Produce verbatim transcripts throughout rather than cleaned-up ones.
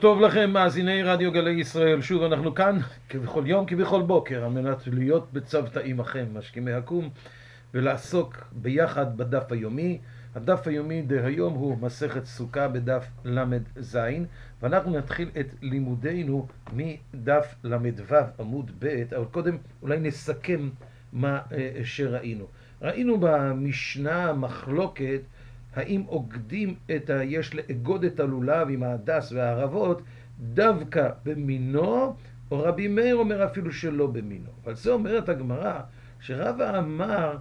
טוב לכם מאזיני רדיו גלי ישראל, שוב אנחנו כאן כבכל יום כבכל בוקר על מנת להיות בצוותא עמכם משכימי הקום ולעסוק ביחד בדף היומי. הדף היומי דהיום הוא מסכת סוכה בדף למד זין, ואנחנו נתחיל את לימודינו מדף למד וו עמוד ב', אבל קודם אולי נסכם מה שראינו. ראינו במשנה מחלוקת האם עוגדים את ה... יש לאגוד את הלולב עם ההדס והערבות דווקא במינו, או רבי מאיר אומר אפילו שלא במינו. אבל זה אומרת הגמרא שרבא אמר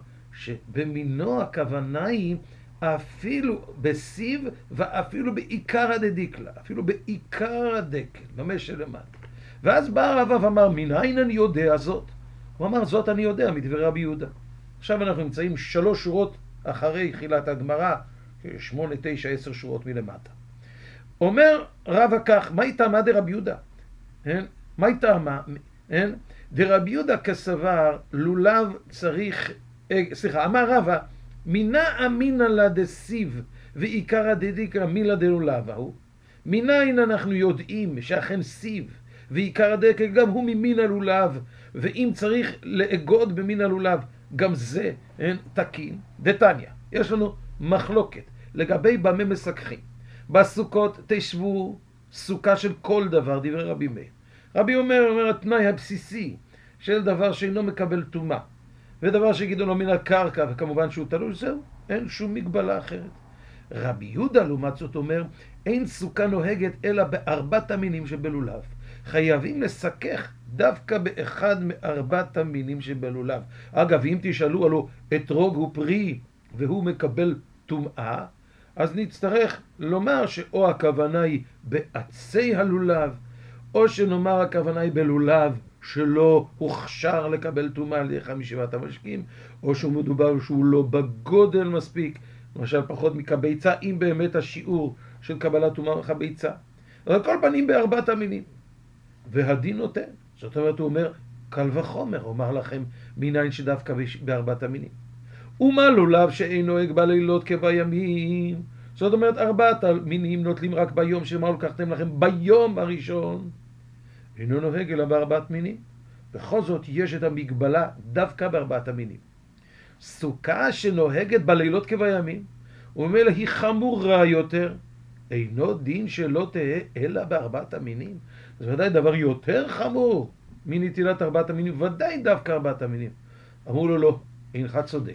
שבמינו הכוונה היא אפילו בסיב ואפילו בעיקר הדדיקלה, אפילו בעיקר הדקל, ממש שלמטה. ואז בא רבא ואמר, מניין אני יודע זאת? הוא אמר, זאת אני יודע מדברי רבי יהודה. עכשיו אנחנו נמצאים שלוש שורות אחרי תחילת הגמרא, שמונה, תשע, עשר שורות מלמטה. אומר רבא כך, מה טעמה דרבי יהודה? מה טעמה? דרבי יהודה כסבר, לולב צריך, סליחה, אמר רבא, מינה אמינא לה דסיב ועיקרא דדיקרא מילה דלולבה הוא. מניין אנחנו יודעים שאכן סיב ועיקרא דדיקרא גם הוא ממין הלולב, ואם צריך לאגוד במין הלולב גם זה אין, תקין. דתניא, יש לנו מחלוקת לגבי במה מסככים. בסוכות תשבו סוכה של כל דבר, דברי רבי מאיר. רבי אומר, אומר התנאי הבסיסי של דבר שאינו מקבל טומאה ודבר שגידו לו מן הקרקע וכמובן שהוא תלוי, זהו, אין שום מגבלה אחרת. רבי יהודה לעומת זאת אומר, אין סוכה נוהגת אלא בארבעת המינים שבלולב. חייבים לסכך דווקא באחד מארבעת המינים שבלולב. אגב, אם תשאלו עלו אתרוג הוא פרי והוא מקבל טומאה, אז נצטרך לומר שאו הכוונה היא בעצי הלולב, או שנאמר הכוונה היא בלולב שלא הוכשר לקבל טומאה על ידי חמישבת המשקים, או שהוא מדובר שהוא לא בגודל מספיק, למשל פחות מכביצה, אם באמת השיעור של קבלת טומאה כביצה. אבל כל פנים בארבעת המינים. והדין נותן. זאת אומרת, הוא אומר, קל וחומר, אומר לכם, מניין שדווקא בארבעת המינים. ומה לולב שאין נוהג בלילות כבימים? זאת אומרת, ארבעת המינים נוטלים רק ביום, שמה לקחתם לכם ביום הראשון? אינו נוהג אלא בארבעת מינים. בכל זאת, יש את המגבלה דווקא בארבעת המינים. סוכה שנוהגת בלילות כבימים, וממילא היא חמורה יותר, אינו דין שלא תהיה אלא בארבעת המינים. זה ודאי דבר יותר חמור מנטילת ארבעת המינים, ודאי דווקא ארבעת המינים. אמרו לו לא, אינך צודק.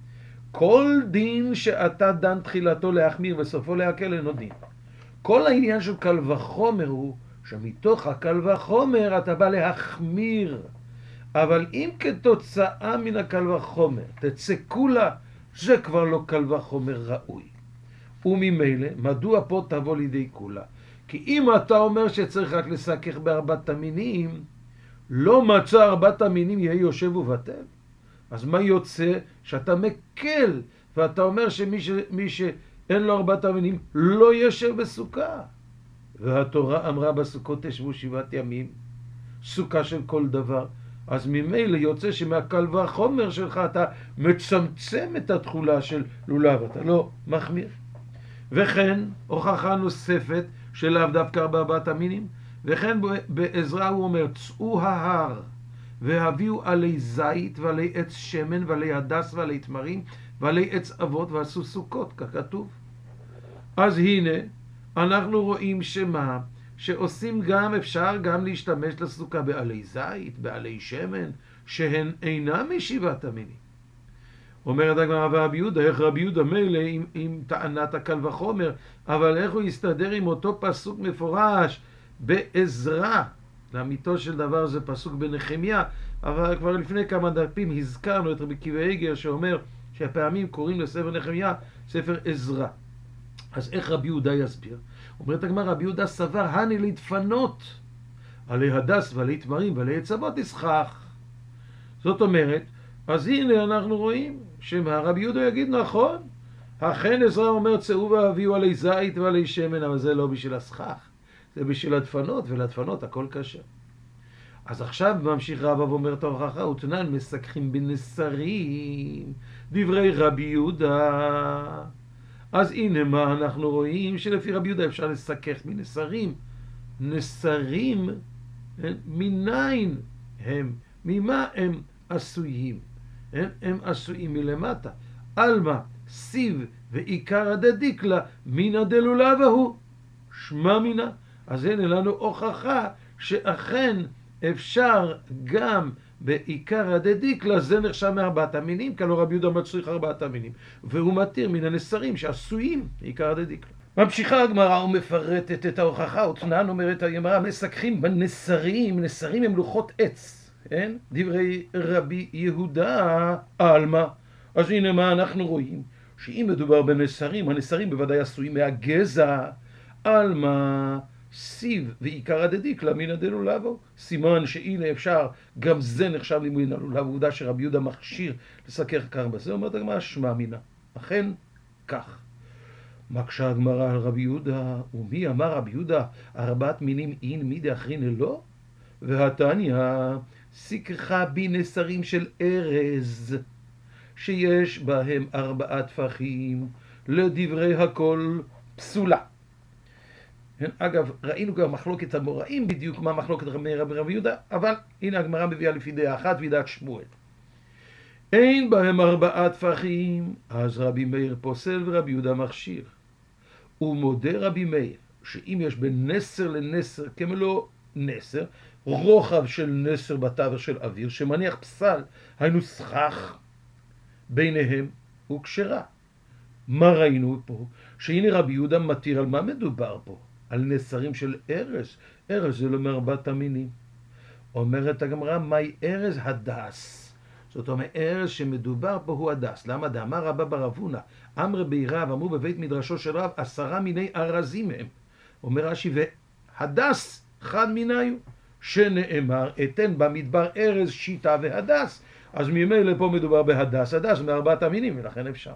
כל דין שאתה דן תחילתו להחמיר וסופו להקל אינו דין. כל העניין של קל וחומר הוא שמתוך הקל וחומר אתה בא להחמיר. אבל אם כתוצאה מן הקל וחומר תצא כולה, זה כבר לא קל וחומר ראוי. וממילא, מדוע פה תבוא לידי כולה? כי אם אתה אומר שצריך רק לסכך בארבעת המינים, לא מצא ארבעת המינים יהיה יושב ובטל. אז מה יוצא? שאתה מקל, ואתה אומר שמי ש... מי שאין לו ארבעת המינים לא ישב בסוכה. והתורה אמרה בסוכות תשבו שבעת ימים, סוכה של כל דבר. אז ממילא יוצא שמהקל והחומר שלך אתה מצמצם את התחולה של לולב, אתה לא מחמיר. וכן, הוכחה נוספת שלאו דווקא בארבעת המינים, וכן בעזרא הוא אומר, צאו ההר והביאו עלי זית ועלי עץ שמן ועלי הדס ועלי תמרים ועלי עץ אבות ועשו סוכות, ככתוב. אז הנה, אנחנו רואים שמה, שעושים גם, אפשר גם להשתמש לסוכה בעלי זית, בעלי שמן, שהן אינם משבעת המינים. אומרת הגמרא ורבי יהודה, איך רבי יהודה מילא עם, עם טענת הקל וחומר, אבל איך הוא יסתדר עם אותו פסוק מפורש בעזרא? לאמיתו של דבר זה פסוק בנחמיה, אבל כבר לפני כמה דפים הזכרנו את רבי עקיבא איגר שאומר שהפעמים קוראים לספר נחמיה ספר עזרא. אז איך רבי יהודה יסביר? אומרת הגמרא, רבי יהודה סבר הני להתפנות עלי הדס ועלי תמרים ועלי עץ אבות יסכך. זאת אומרת, אז הנה אנחנו רואים שרבי יהודה יגיד נכון, אכן עזרא אומר צאו והביאו עלי זית ועלי שמן, אבל זה לא בשביל הסכך, זה בשביל הדפנות, ולדפנות הכל קשה. אז עכשיו ממשיך רבא ואומר את ההוכחה, ותנן מסככים בנסרים, דברי רבי יהודה. אז הנה מה אנחנו רואים, שלפי רבי יהודה אפשר לסכך בנסרים, נסרים, מניין הם, ממה הם עשויים? הם עשויים מלמטה. אלמה, סיב ועיקר הדדיקלה, מינה דלולבה הוא. שמה מינה. אז הנה לנו הוכחה שאכן אפשר גם בעיקר הדדיקלה, זה נחשב מארבעת המינים, כי לא רבי יהודה מצריך ארבעת המינים. והוא מתיר מן הנסרים שעשויים עיקר הדדיקלה. ממשיכה הגמרא ומפרטת את ההוכחה, ותנן אומרת הגמרא, מסככים בנסרים, נסרים הם לוחות עץ, כן? דברי רבי יהודה, אלמה. אז הנה מה אנחנו רואים, שאם מדובר בנסרים, הנסרים בוודאי עשויים מהגזע, אלמה, סיב ועיקר הדדיקלה מן דלולבו, סימן שהנה אפשר, גם זה נחשב לימוד דלולבו, עובדה שרבי יהודה מכשיר לסכך כך בזה, אומרת הגמרא, שמע מינה, אכן כך. מקשה הגמרא על רבי יהודה, ומי אמר רבי יהודה, ארבעת מינים אין מידי אחרין לא? והתניא, סיככה בי נסרים של ארז, שיש בהם ארבעה טפחים, לדברי הכל פסולה. אגב, ראינו גם מחלוקת המוראים, בדיוק מה מחלוקת רבי רבי יהודה, אבל הנה הגמרא מביאה לפי דעה אחת ודעת שמואל. אין בהם ארבעה טפחים, אז רבי מאיר פוסל ורבי יהודה מכשיר. ומודה רבי מאיר, שאם יש בין נסר לנסר כמלוא נסר, רוחב של נסר בתווך של אוויר, שמניח פסל, היינו סכך ביניהם וכשרה. מה ראינו פה? שהנה רבי יהודה מתיר על מה מדובר פה? על נסרים של ארז. ארז זה לא מארבעת המינים. אומרת הגמרא, מהי ארז? הדס. זאת אומרת, ארז שמדובר פה הוא הדס. למה? דאמר רבא בר אבונה, אמרי בי רב, אמרו בבית מדרשו של רב, עשרה מיני ארזים הם. אומר רש"י, והדס חד מיניו, שנאמר, אתן במדבר ארז, שיטה והדס. אז ממילא פה מדובר בהדס, הדס מארבעת המינים, ולכן אפשר.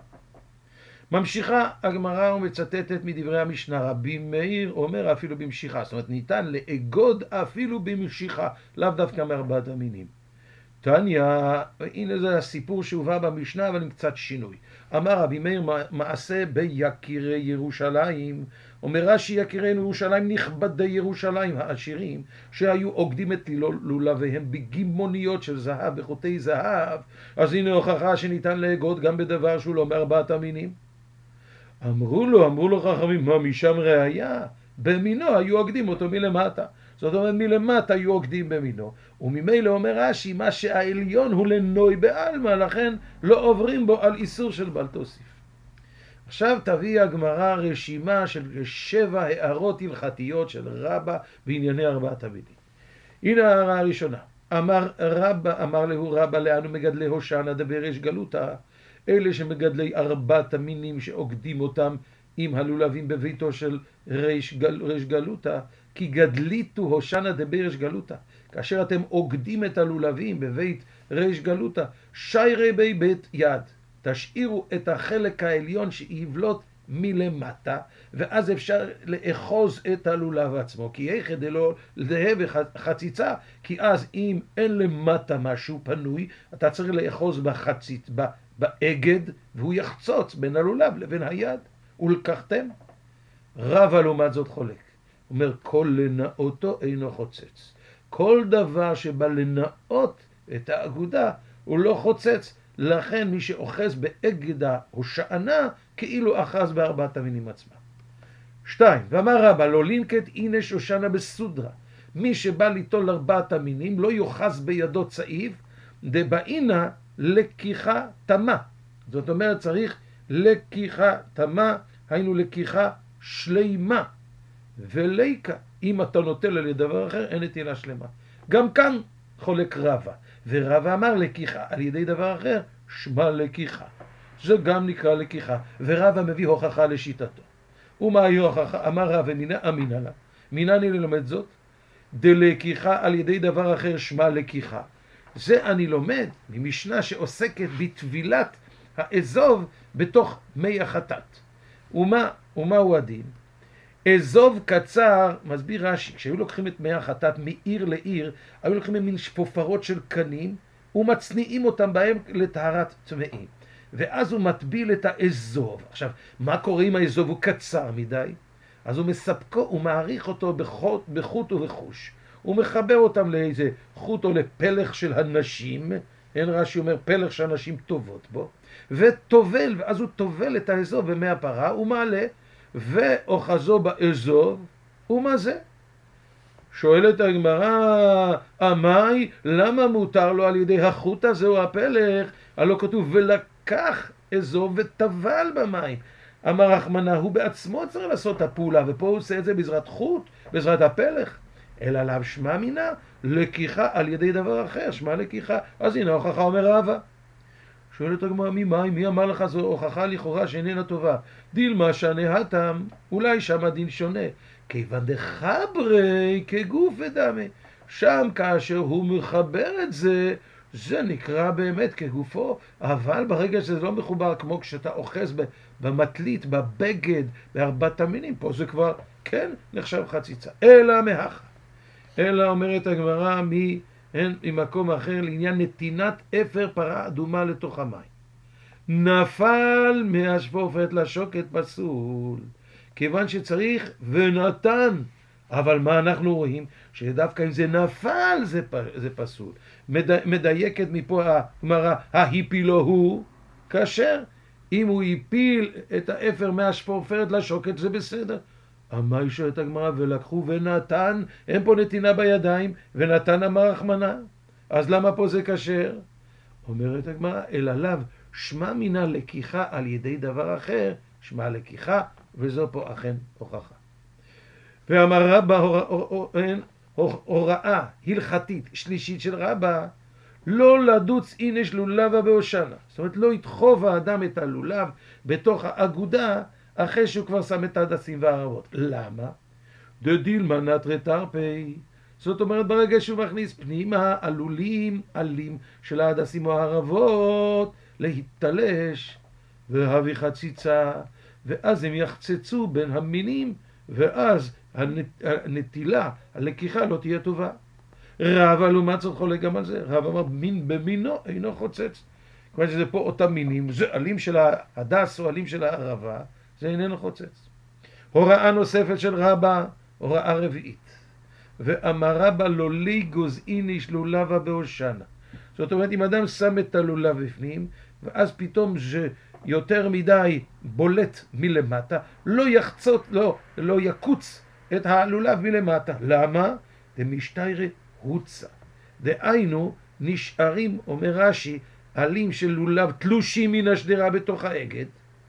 ממשיכה הגמרא ומצטטת מדברי המשנה, רבי מאיר אומר אפילו במשיכה, זאת אומרת ניתן לאגוד אפילו במשיכה, לאו דווקא מארבעת המינים. תניא, הנה זה הסיפור שהובא במשנה, אבל עם קצת שינוי. אמר רבי מאיר, מעשה ביקירי ירושלים, אומר רש"י, יקירינו ירושלים נכבדי ירושלים העשירים, שהיו עוקדים את לולביהם בגימוניות של זהב, בחוטי זהב, אז הנה הוכחה שניתן לאגוד גם בדבר שהוא לא מארבעת המינים. אמרו לו, אמרו לו חכמים, מה משם ראיה? במינו היו עוקדים אותו מלמטה. זאת אומרת, מלמטה היו עוקדים במינו. וממילא אומר רש"י, מה שהעליון הוא לנוי בעלמא, לכן לא עוברים בו על איסור של בל תוסיף. עכשיו תביא הגמרא רשימה של שבע הערות הלכתיות של רבא בענייני ארבעת המינים. הנה ההערה הראשונה. אמר רבא, אמר להו רבא, לאנו מגדלי הושענא דבריש גלותא, אלה שמגדלי ארבעת המינים שעוקדים אותם עם הלולבים בביתו של ריש, גל, ריש גלותא, כי גדליתו הושענא דבריש גלותא. כאשר אתם עוקדים את הלולבים בבית ריש גלותא, שיירי בי בית יד. תשאירו את החלק העליון שיבלוט מלמטה, ואז אפשר לאחוז את הלולב עצמו. כי איך דלא להב חציצה, כי אז אם אין למטה משהו פנוי, אתה צריך לאחוז בחצית, באגד, והוא יחצוץ בין הלולב לבין היד. ולקחתם. רבא לעומת זאת חולק. אומר, כל לנאותו אינו חוצץ. כל דבר שבא לנאות את האגודה, הוא לא חוצץ. לכן מי שאוחז באגד ההושענא, כאילו אחז בארבעת המינים עצמם. שתיים, ואמר רבא, לא לינקט אינש הושענא בסודרה. מי שבא ליטול ארבעת המינים, לא יוחז בידו צעיב, דבעינה לקיחה תמה. זאת אומרת, צריך לקיחה תמה, היינו לקיחה שלימה. וליקה, אם אתה נוטל על דבר אחר, אין נטילה שלמה. גם כאן חולק רבא. ורבא אמר לקיחה על ידי דבר אחר, שמה לקיחה. זה גם נקרא לקיחה. ורבא מביא הוכחה לשיטתו. ומה היא הוכחה? אמר רבא, מינה אמינה לה. מינה אני ללמד זאת? דלקיחה על ידי דבר אחר, שמה לקיחה. זה אני לומד ממשנה שעוסקת בטבילת האזוב בתוך מי החטאת. ומה, ומה הוא הדין? אזוב קצר, מסביר רש"י, כשהיו לוקחים את מי החטאת מעיר לעיר, היו לוקחים מין שפופרות של קנים, ומצניעים אותם בהם לטהרת טמאים. ואז הוא מטביל את האזוב. עכשיו, מה קורה אם האזוב הוא קצר מדי? אז הוא מספקו, הוא מעריך אותו בחוט, בחוט ובחוש. הוא מחבר אותם לאיזה חוט או לפלח של הנשים, אין רש"י אומר פלח שהנשים טובות בו, וטובל, ואז הוא טובל את האזוב במי הפרה, הוא מעלה, ואוחזו באזוב, ומה זה? שואלת הגמרא, אמי, למה מותר לו על ידי החוט הזה או הפלח? הלא כתוב, ולקח אזוב וטבל במים. אמר רחמנא, הוא בעצמו צריך לעשות את הפעולה, ופה הוא עושה את זה בעזרת חוט, בעזרת הפלח. אלא לאו שמע מינה, לקיחה על ידי דבר אחר, שמע לקיחה. אז הנה הוכחה אומר רבא. שואלת הגמרא, ממים, מי אמר לך זו הוכחה לכאורה שאיננה טובה? דילמה שנהתם, אולי שם הדין שונה. כיוון דחברי כגוף ודמה. שם כאשר הוא מחבר את זה, זה נקרא באמת כגופו, אבל ברגע שזה לא מחובר כמו כשאתה אוחז במטלית, בבגד, בארבעת המינים, פה זה כבר, כן, נחשב חציצה. אלא מהכה. אלא אומרת הגמרא ממקום אחר לעניין נתינת אפר פרה אדומה לתוך המים. נפל מהשפופת לשוקת פסול. כיוון שצריך ונתן. אבל מה אנחנו רואים? שדווקא אם זה נפל זה, זה פסול. מד, מדייקת מפה הגמרא, ההפילו הוא כאשר. אם הוא הפיל את האפר מהשפופרת לשוקת זה בסדר. אמי שואלת הגמרא, ולקחו ונתן, אין פה נתינה בידיים, ונתן אמר רחמנא. אז למה פה זה כשר? אומרת הגמרא, אלא לאו שמע מינה לקיחה על ידי דבר אחר, שמע לקיחה, וזו פה אכן הוכחה. ואמר רבא הוראה הלכתית שלישית של רבא, לא לדוץ אינש לולבה בהושענא. זאת אומרת, לא ידחוב האדם את הלולב בתוך האגודה, אחרי שהוא כבר שם את ההדסים והערבות. למה? דדילמה נטרי תרפי. זאת אומרת, ברגע שהוא מכניס פנימה עלולים עלים של ההדסים או הערבות, להתתלש והביא חציצה, ואז הם יחצצו בין המינים, ואז הנטילה, הלקיחה לא תהיה טובה. רבא לעומת זאת חולק גם על זה. רבא אמר, מין במינו אינו חוצץ. כלומר שזה פה אותם מינים, זה עלים של ההדס או עלים של הערבה, זה איננו חוצץ. הוראה נוספת של רבא, הוראה רביעית. ואמר רבא לא ליגוז איניש לולבה בהושענא. זאת אומרת, אם אדם שם את הלולב בפנים, ואז פתאום זה יותר מדי בולט מלמטה, לא יחצות, לא, לא יקוץ את הלולב מלמטה. למה? דמשתיירי הוצא. דהיינו, נשארים, אומר רש"י, עלים של לולב תלושים מן השדרה בתוך האגד,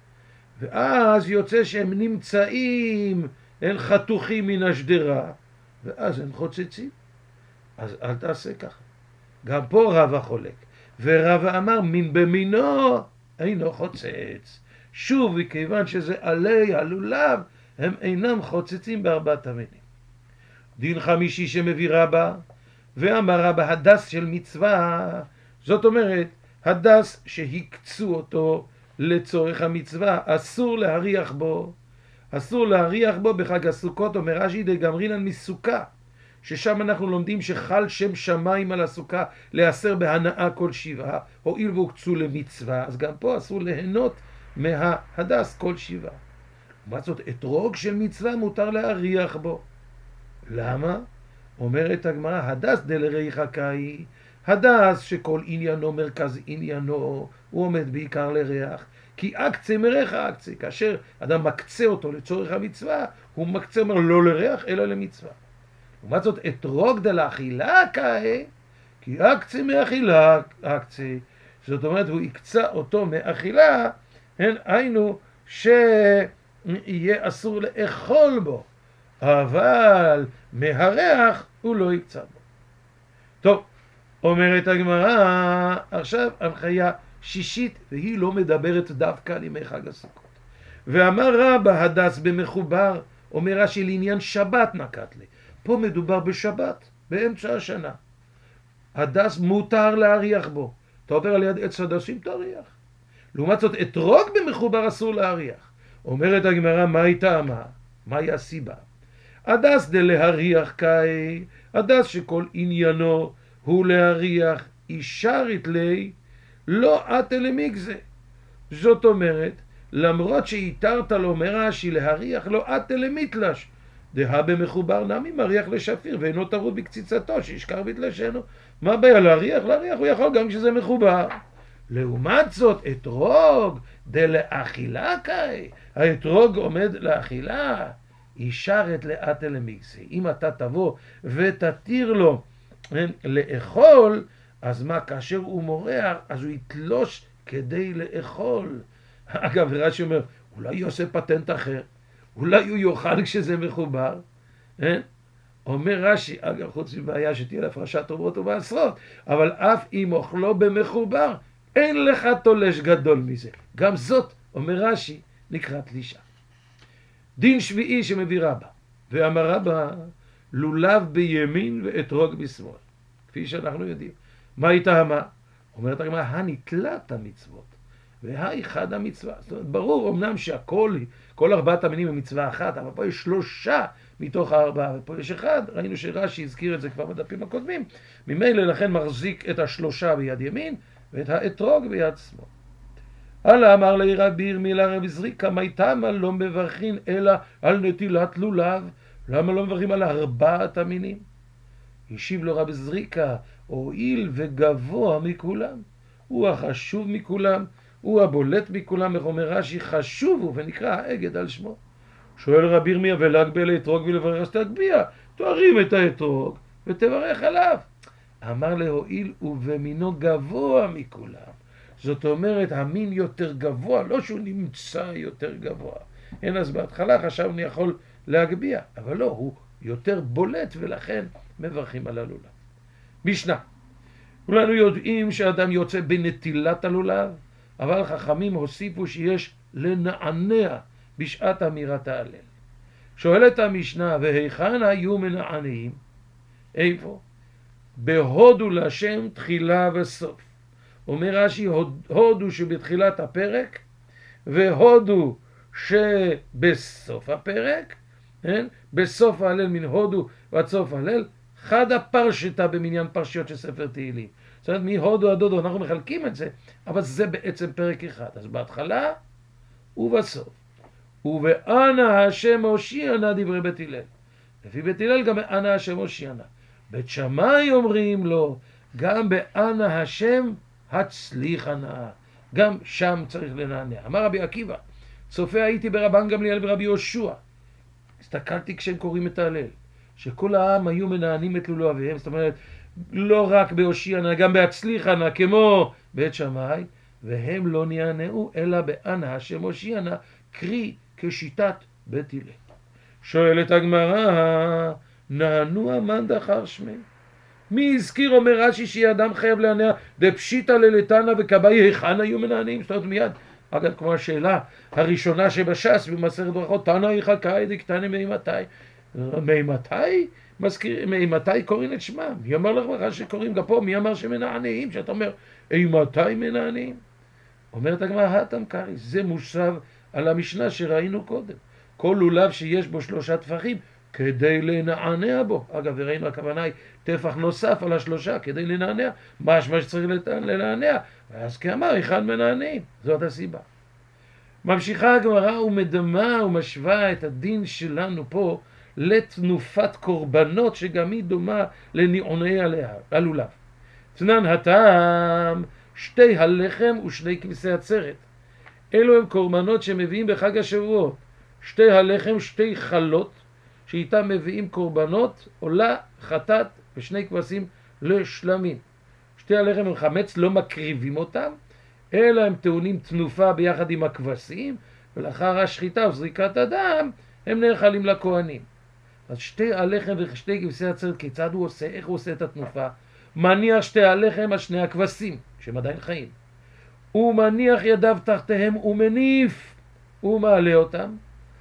ואז יוצא שהם נמצאים, הם חתוכים מן השדרה, ואז הם חוצצים. אז אל תעשה ככה. גם פה רבא חולק. ורבא אמר, מין במינו אינו חוצץ. שוב, מכיוון שזה עלי הלולב, הם אינם חוצצים בארבעת המינים. דין חמישי שמביא רבא, ואמר רבא, הדס של מצווה, זאת אומרת, הדס שהקצו אותו לצורך המצווה, אסור להריח בו. אסור להריח בו בחג הסוכות, אומר רש"י דגמרינן מסוכה, ששם אנחנו לומדים שחל שם שמיים על הסוכה להסר בהנאה כל שבעה, הואיל והוקצו למצווה, אז גם פה אסור ליהנות מההדס כל שבעה. לעומת זאת, אתרוג של מצווה מותר להריח בו. למה? אומרת הגמרא, הדס דלריחא קאי, הדס שכל עניינו מרכז עניינו, הוא עומד בעיקר לריח, כי אקצה מריח אקצה, כאשר אדם מקצה אותו לצורך המצווה, הוא מקצה אומר לא לריח אלא למצווה. לעומת זאת, אתרוג דלאכילה קאי, כי אקצה מאכילה אקצה, זאת אומרת הוא יקצה אותו מאכילה, הן היינו שיהיה אסור לאכול בו, אבל מהריח הוא לא יקצה בו. טוב, אומרת הגמרא, עכשיו הנחיה שישית, והיא לא מדברת דווקא על ימי חג הסוכות. ואמר רבא, הדס במחובר, אומר רש"י לעניין שבת נקט לי. פה מדובר בשבת, באמצע השנה. הדס מותר להריח בו. אתה עובר על יד עץ הדסים, תריח. לעומת זאת, אתרוג במחובר אסור להריח. אומרת הגמרא, מה היא טעמה? מהי הסיבה? הדס דלהריח קאי, הדס שכל עניינו הוא להריח אישרית לי, לא עתה למגזה. זאת אומרת, למרות שהתרת לו מרש"י להריח לו עתה למיתלש, דהה במחובר נמי מריח לשפיר ואינו טרוד בקציצתו שישכר בתלשנו. מה הבעיה להריח? להריח הוא יכול גם כשזה מחובר. לעומת זאת אתרוג דלאכילה קאי, האתרוג עומד לאכילה, אישרת לאתה למיקסי. אם אתה תבוא ותתיר לו לאכול, אז מה, כאשר הוא מורח אז הוא יתלוש כדי לאכול. אגב, רש"י אומר, אולי הוא עושה פטנט אחר, אולי הוא יאכל כשזה מחובר. אין? אומר רש"י, אגב, חוץ מבעיה שתהיה להפרשת תרומות ומעשרות, אבל אף אם אוכלו במחובר, אין לך תולש גדול מזה. גם זאת, אומר רש"י, נקרא תלישה. דין שביעי שמביא רבא, ואמר רבא, לולב בימין ואתרוג בשמאל. כפי שאנחנו יודעים. מה הייתה מה? אומרת הגמרא, הנתלת המצוות, והי חד המצווה. זאת אומרת, ברור אמנם שהכל, כל ארבעת המינים הם מצווה אחת, אבל פה יש שלושה מתוך הארבעה, ופה יש אחד. ראינו שרש"י הזכיר את זה כבר בדפים הקודמים. ממילא לכן מחזיק את השלושה ביד ימין, ואת האתרוג ביד שמאל. הלאה אמר לי רבי ירמיה רבי זריקא, מי תמה לא מברכין אלא על נטילת לולב? למה לא מברכים על ארבעת המינים? השיב לו רבי זריקא, הואיל וגבוה מכולם, הוא החשוב מכולם, הוא הבולט מכולם, איך אומר רש"י, חשוב הוא ונקרא האגד על שמו. שואל רבי ירמיה, ולהגביע לאתרוג ולברך, אז תגביע, תרים את האתרוג ותברך עליו. אמר להואיל ובמינו גבוה מכולם. זאת אומרת, המין יותר גבוה, לא שהוא נמצא יותר גבוה. אין, אז בהתחלה חשבנו יכול להגביע, אבל לא, הוא יותר בולט ולכן מברכים על הלולב. משנה, כולנו יודעים שאדם יוצא בנטילת הלולב, אבל חכמים הוסיפו שיש לנענע בשעת אמירת ההלל. שואלת המשנה, והיכן היו מנענעים? איפה? בהודו להשם תחילה וסוף. אומר רש"י, הודו שבתחילת הפרק, והודו שבסוף הפרק, כן? בסוף ההלל מן הודו ועד סוף ההלל, חד הפרשתה במניין פרשיות של ספר תהילים. זאת אומרת, מהודו עד הודו אנחנו מחלקים את זה, אבל זה בעצם פרק אחד. אז בהתחלה ובסוף. ובאנה השם הושיענה דברי בית הלל. לפי בית הלל גם באנה השם הושיענה. בית שמאי אומרים לו, גם באנה השם הצליחנה. גם שם צריך לנענע. אמר רבי עקיבא, צופה הייתי ברבן גמליאל ורבי יהושע. הסתכלתי כשהם קוראים את ההלל, שכל העם היו מנענים את לולביהם, זאת אומרת, לא רק בהושיענה, גם בהצליחנה, כמו בית שמאי, והם לא נענעו, אלא באנה השם הושיענה, קרי כשיטת בית הלל. שואלת הגמרא, נענוע מאן דחר שמי? מי הזכיר, אומר רש"י, שאדם חייב לענע דפשיטא ללתנא וכבאי, היכן היו מנענים? זאת אומרת מיד, אגב, כמו השאלה הראשונה שבש"ס במסכת ברכות, תנא היכא קאי דקתני מימתי? מימתי? מזכיר, מימתי קוראים את שמם? מי אמר לך בכלל שקוראים גם פה? מי אמר שמנענעים? שאתה אומר, אימתי מנענעים? אומרת הגמרא, התם קרי, זה מושב על המשנה שראינו קודם. כל לולב שיש בו שלושה טפחים, כדי לנענע בו. אגב, וראינו, הכוונה היא טפח נוסף על השלושה, כדי לנענע. משמע שצריך לנענע. אז כאמר, אחד מנענעים. זאת הסיבה. ממשיכה הגמרא ומדמה ומשווה את הדין שלנו פה לתנופת קורבנות, שגם היא דומה לנענועי הלולב. תנן הטעם, שתי הלחם ושני כבשי עצרת. אלו הם קורבנות שמביאים בחג השבועות. שתי הלחם, שתי חלות, שאיתם מביאים קורבנות, עולה חטאת ושני כבשים לשלמים. שתי הלחם הם חמץ, לא מקריבים אותם, אלא הם טעונים תנופה ביחד עם הכבשים, ולאחר השחיטה וזריקת הדם, הם נאכלים לכהנים. אז שתי הלחם ושתי כבשי עצרת, כיצד הוא עושה? איך הוא עושה את התנופה? מניח שתי הלחם על שני הכבשים, שהם עדיין חיים. הוא מניח ידיו תחתיהם ומניף, הוא מעלה אותם,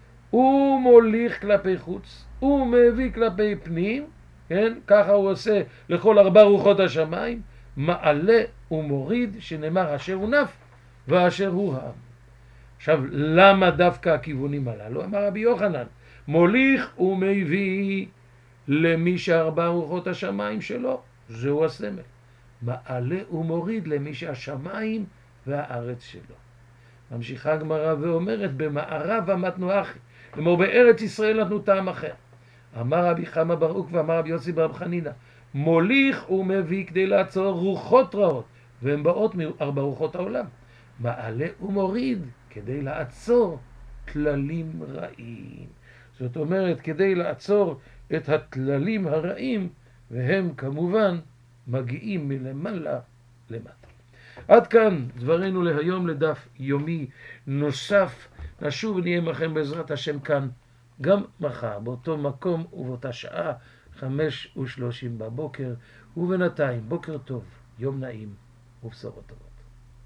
הוא מוליך כלפי חוץ, הוא מביא כלפי פנים, כן? ככה הוא עושה לכל ארבע רוחות השמיים, מעלה ומוריד, שנאמר אשר הוא נף ואשר הוא העם. עכשיו, למה דווקא הכיוונים הללו? אמר רבי יוחנן, מוליך ומביא למי שארבע רוחות השמיים שלו, זהו הסמל. מעלה ומוריד למי שהשמיים והארץ שלו. ממשיכה הגמרא ואומרת, במערב אמתנו אחי, כלומר בארץ ישראל נתנו טעם אחר. אמר רבי חמא בר עוקבא ואמר רבי יוסי בר חנינא, מוליך ומביא כדי לעצור רוחות רעות, והן באות מארבע רוחות העולם. מעלה ומוריד כדי לעצור כללים רעים. זאת אומרת, כדי לעצור את הכללים הרעים, והם כמובן מגיעים מלמעלה למטה. עד כאן דברנו להיום, לדף יומי נוסף. נשוב ונהיה עמכם בעזרת השם כאן גם מחר, באותו מקום ובאותה שעה, חמש ושלושים בבוקר. ובינתיים, בוקר טוב, יום נעים ובשורות טובות.